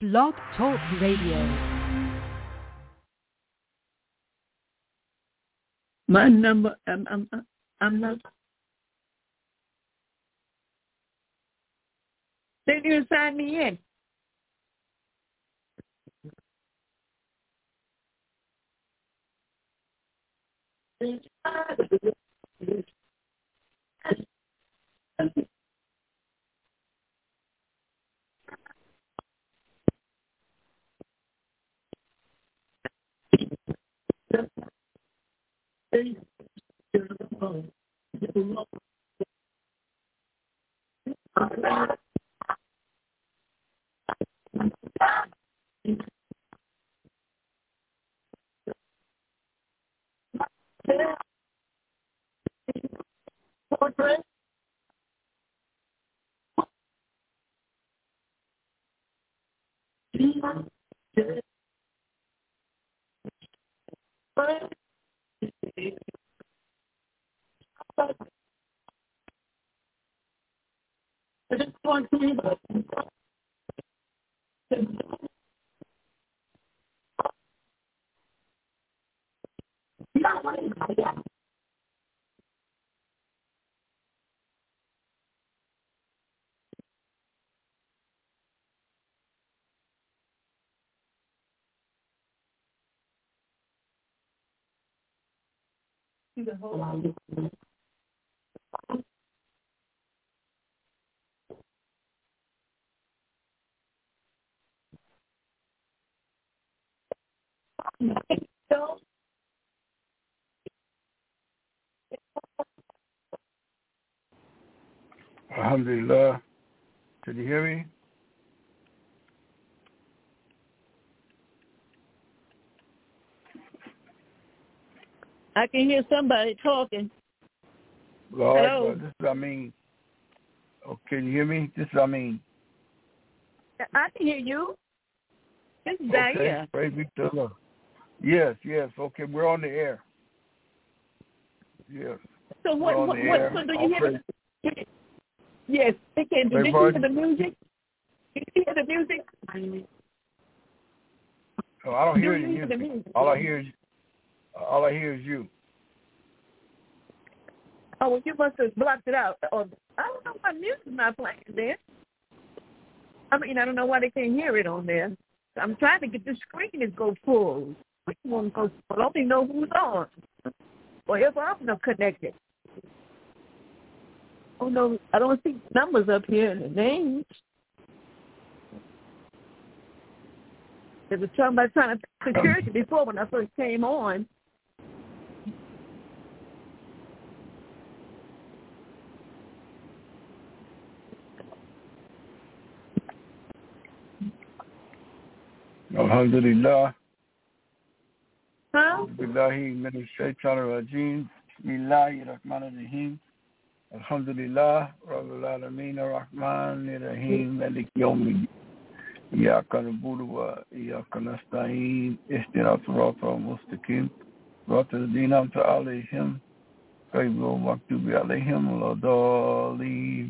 Blog Talk Radio. My number, I'm not. They didn't sign me in. Alhamdulillah. Can you hear me? I can hear somebody talking. Lord, Hello? this is Amin. Oh, can you hear me? This is Amin. I can hear you. This is Okay, Zaire. praise be to Allah. Yes. Okay, we're on the air. Yes. So what do you hear? Yes, did you hear the music? Did you hear the music? No, I don't hear any music. All I hear is you. Oh, well, you must have blocked it out. Or I don't know why music's not playing there. I don't know why they can't hear it on there. I'm trying to get the screen to go full. Which one goes full? I don't even know who's on. Or if I'm not connected. Oh, no, I don't see numbers up here and the names. There was somebody trying to security before when I first came on. Alhamdulillah. Huh? Billahi min ash-shaytanir rajim. Bismillahir rahmanir rahim. Alhamdulillah rabbil alamin arrahmanir rahim malik yawmiddin. Iyyaka na'budu wa iyyaka nasta'in. Ihdinas siratal mustaqim. Siratal ladzina an'amta 'alayhim ghayril maghdubi 'alayhim waladdallin.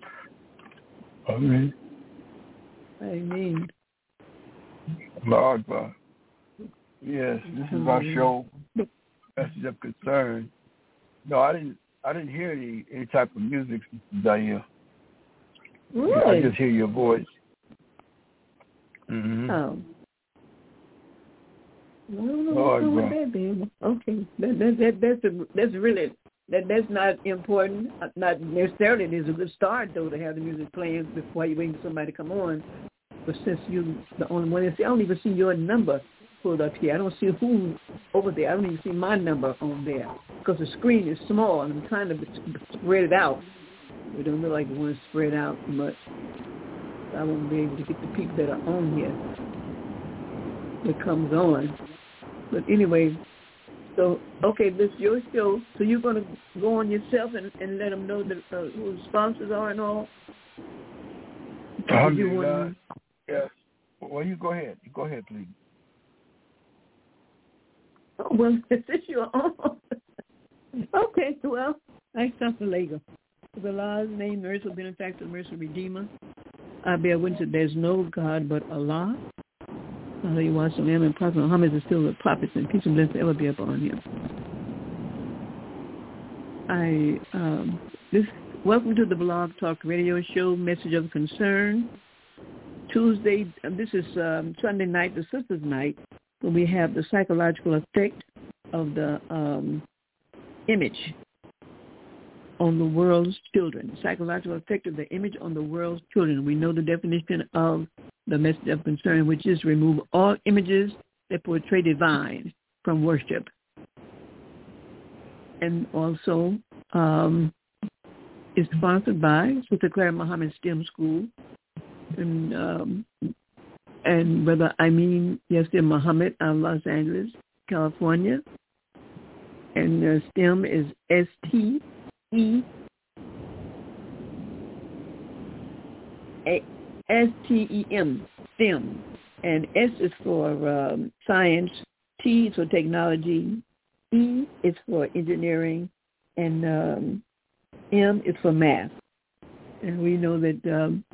Amen. Amen. Allahu Akbar. Yes, this is our show. Message of concern. No, I didn't hear any type of music, Zaire. Really? I just hear your voice. Mm-hmm. Oh. I don't know what that be. Okay, that's not important. Not necessarily. It is a good start though to have the music playing before you wait for somebody to come on. But since you're the only one, I don't even see your number pulled up here. I don't see who over there. I don't even see my number on there because the screen is small and I'm trying to spread it out. It don't look like it wants to spread out much. I won't be able to get the people that are on here. It comes on. But anyway, so, okay, this is your show. So you're going to go on yourself and let them know that, who the sponsors are and all? Alhamdulillah. Yes. Well, you go ahead. You go ahead, please. Oh, well, is this your own? Okay, well, I start for Lego. The Allah's name, merciful benefactor, merciful redeemer. I bear witness that there's no God but Allah. He was a man and Prophet Muhammad is still the prophets, and peace and blessings ever be upon him. Welcome to the Blog Talk Radio Show, Message of Concern. Tuesday, this is Sunday night, the Sisters' Night, where we have the psychological effect of the image on the world's children. Psychological effect of the image on the world's children. We know the definition of the message of concern, which is remove all images that portray divine from worship. And also is sponsored by Sister Clara Muhammad STEM School and Brother Yasir Muhammad out of Los Angeles, California. And STEM is STEM. STEM, and S is for science, T is for technology, E is for engineering, and M is for math. And we know that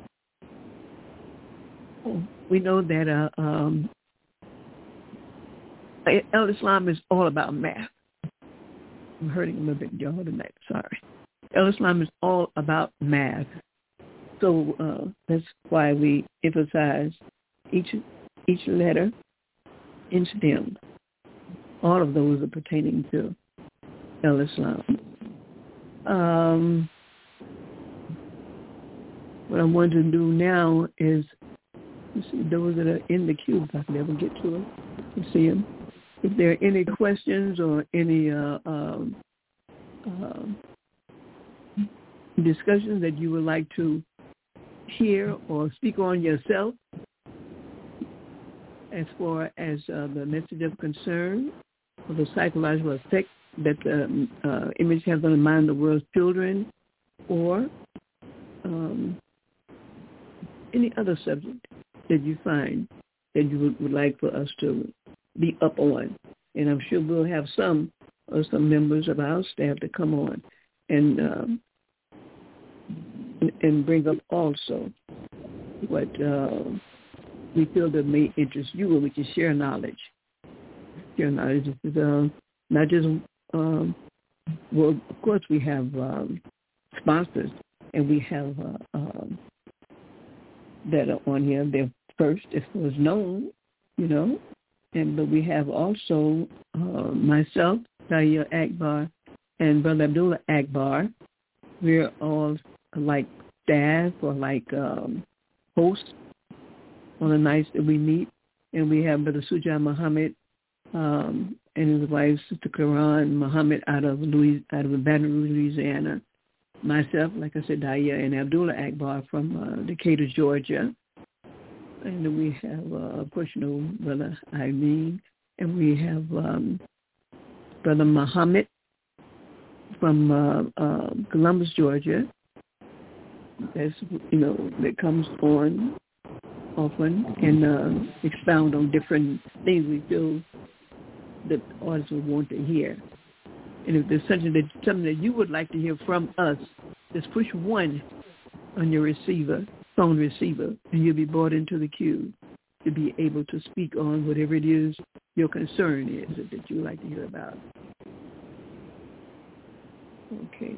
Islam is all about math. I'm hurting a little bit, y'all, tonight. Sorry. Islam is all about math. So that's why we emphasize each letter in STEM. All of those are pertaining to Islam. What I want to do now is see those that are in the queue, if I can ever get to them and see them. If there are any questions or any discussions that you would like to hear or speak on yourself as far as the message of concern or the psychological effect that the image has on the mind of the world's children, or any other subject that you find that you would like for us to be up on. And I'm sure we'll have some members of our staff to come on and bring up also what we feel that may interest you, and we can share knowledge. Share knowledge is not just, well, of course we have sponsors, and we have that are on here. They're first, if it was known, but we have also myself, Dahlia Akbar, and Brother Abdullah Akbar. We're all like staff or like hosts on the nights that we meet. And we have Brother Sujan Muhammad and his wife, Sister Karan Muhammad out of Baton Rouge, Louisiana. Myself, like I said, Dahlia, and Abdullah Akbar from Decatur, Georgia. And then we have, of course, Brother Irene. And we have Brother Muhammad from Columbus, Georgia. That's, that comes on often and expound on different things we feel that the audience would want to hear. And if there's something that you would like to hear from us, just push 1 on your phone receiver, and you'll be brought into the queue to be able to speak on whatever it is your concern is that you would like to hear about. Okay.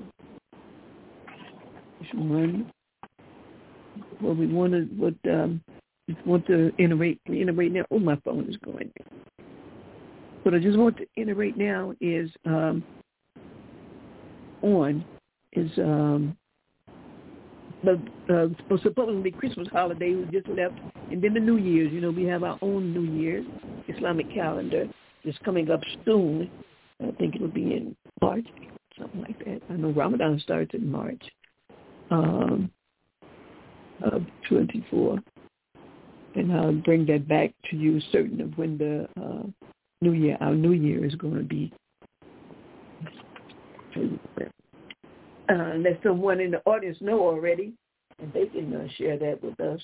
Push 1. Well, we want to iterate now. Oh, my phone is going. What I just want to iterate now is supposedly Christmas holiday was just left, and then the New Year's. We have our own New Year's Islamic calendar that's coming up soon. I think it'll be in March, something like that. I know Ramadan starts in March of 24, and I'll bring that back to you certain of when the our New Year is going to be. Let someone in the audience know already, and they can share that with us.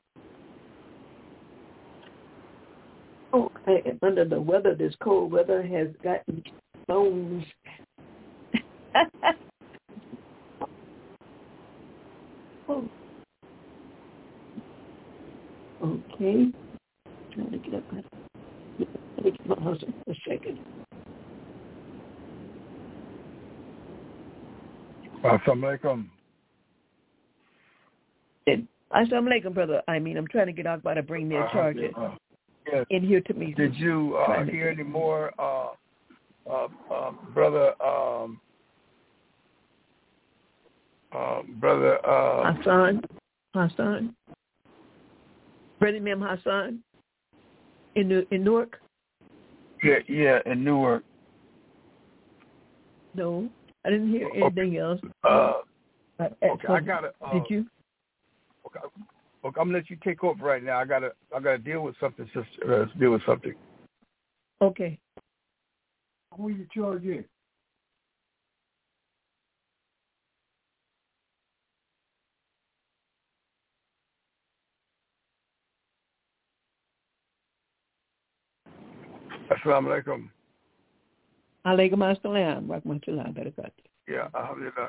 Oh, under the weather, this cold weather has gotten bones. trying to get up. Let me get my husband a second. Assalamu alaikum. Assalamu alaikum, brother. I'm trying to get out to bring their charger in here to me. Did you hear any more, brother? Brother Hassan, Brother Mem Hassan, in Newark. Yeah, in Newark. No, I didn't hear anything else. Okay, I gotta. Did you? Okay, I'm gonna let you take over right now. I gotta deal with something, sister. Let's deal with something. Okay. Who you charging? Assalamu alaikum. Alaikum assalam. Rahmatullah barakatuh. Yeah, alhamdulillah.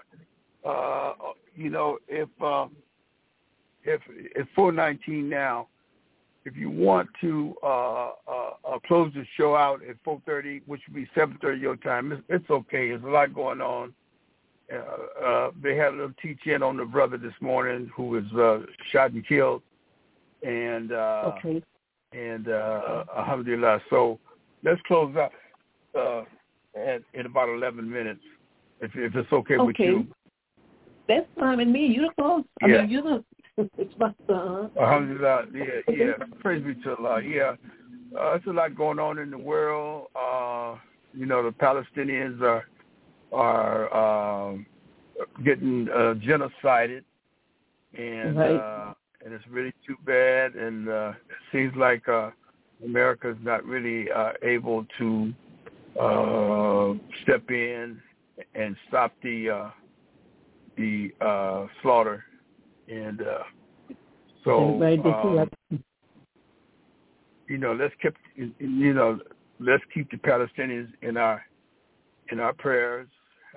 If it's 4:19 now, if you want to close the show out at 4:30, which would be 7:30 your time, it's okay. There's a lot going on. They had a little teach-in on the brother this morning who was shot and killed, and okay. And alhamdulillah. So let's close out in about 11 minutes, if it's okay with you. That's fine with me. You the boss. I mean, you the. It's my son. Alhamdulillah. Yeah. Praise be to Allah. Yeah. There's a lot going on in the world. The Palestinians are getting genocided, and and it's really too bad. And it seems like America is not really able to step in and stop the slaughter. And so, let's keep the Palestinians in our prayers.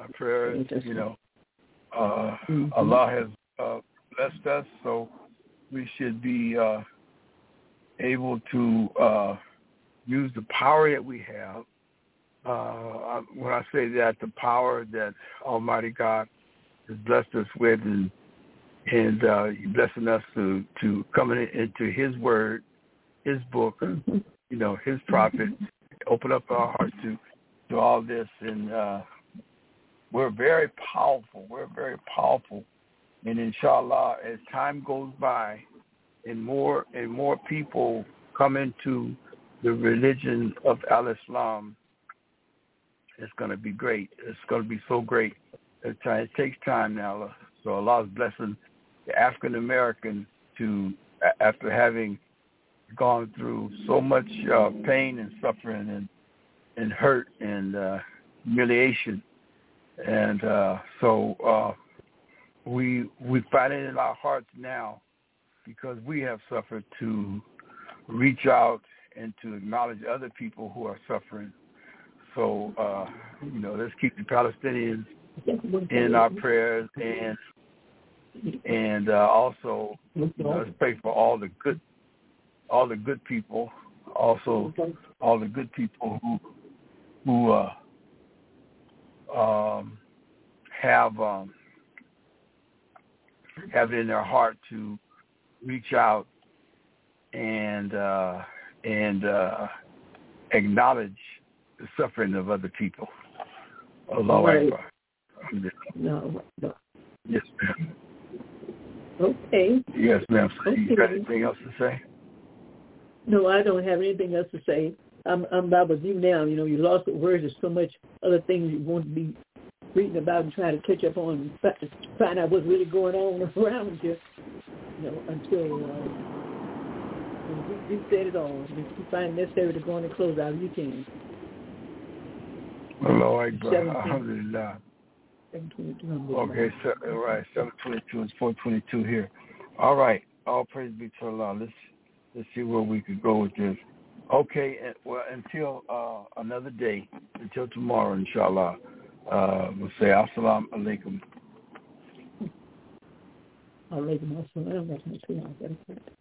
Allah has blessed us, so we should be able to use the power that we have. When I say that, the power that Almighty God has blessed us with, and blessing us to come into His Word, His book, His prophet, open up our hearts to all this, and we're very powerful. We're very powerful, and inshallah, as time goes by, and more people come into the religion of Al-Islam, it's going to be great. It's going to be so great. It takes time now. So Allah is blessing the African American to, after having gone through so much pain and suffering and hurt and humiliation, and so we find it in our hearts now, because we have suffered, to reach out and to acknowledge other people who are suffering. So let's keep the Palestinians in our prayers, and also let's pray for all the good people, also all the good people who have it in their heart to reach out and acknowledge the suffering of other people. Allahu Akbar. No. Yes, ma'am. Okay. Yes, ma'am. So you got anything else to say? No, I don't have anything else to say. I'm about with you now. You lost the words. There's so much other things you want to be reading about and trying to catch up on, and find out what's really going on around you. Until you said it all. If you find it necessary to go on and close out, you can. Allahu Akbar. Alhamdulillah. 7:22. Okay, so, all right, 7:22 and 4:22 here. All right, all praise be to Allah. Let's see where we could go with this. Okay, well, until another day, until tomorrow, inshallah, we'll say assalamu alaikum. Alaikum assalam.